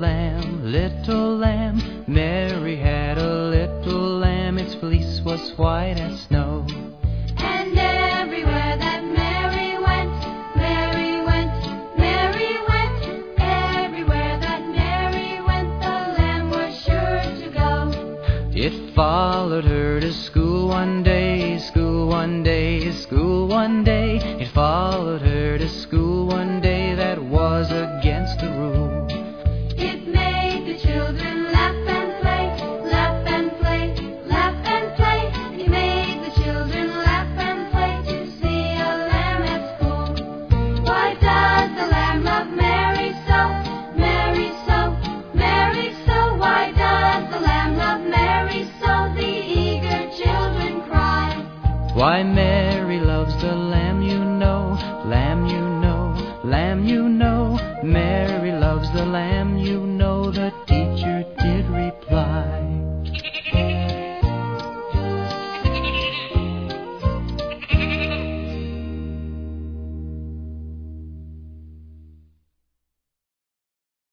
lamb, Mary had a little lamb, its fleece was white as snow. And everywhere that Mary went, Mary went, Mary went. Everywhere that Mary went, the lamb was sure to go. It followed her to school one day, school one day, school one day. It followed her to school one day, that was against the rule. It made the children laugh and play, laugh and play, laugh and play. It made the children laugh and play to see a lamb at school. Why does the lamb love Mary so, Mary so, Mary so? Why does the lamb love Mary so? The eager children cry. Why, Mary loves the lamb, you know, lamb, you know, lamb, you know. Mary loves the lamb, you know, the